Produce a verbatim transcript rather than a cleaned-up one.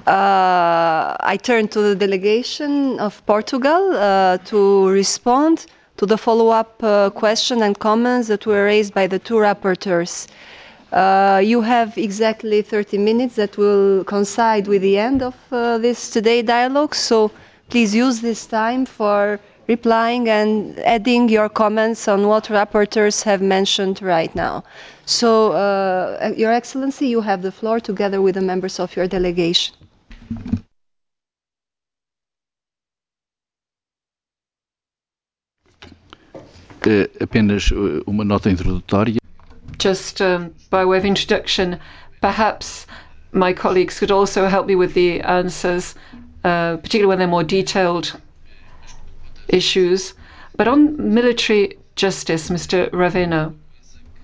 uh, I turn to the delegation of Portugal uh, to respond to the follow-up uh, question and comments that were raised by the two rapporteurs. Uh, you have exactly thirty minutes that will coincide with the end of uh, this today dialogue, so please use this time for replying and adding your comments on what rapporteurs have mentioned right now. So, uh, Your Excellency, you have the floor together with the members of your delegation. Apenas uma nota introdutória. Just um, by way of introduction, perhaps my colleagues could also help me with the answers, uh, particularly when they're more detailed issues. But on military justice, Mister Ravena,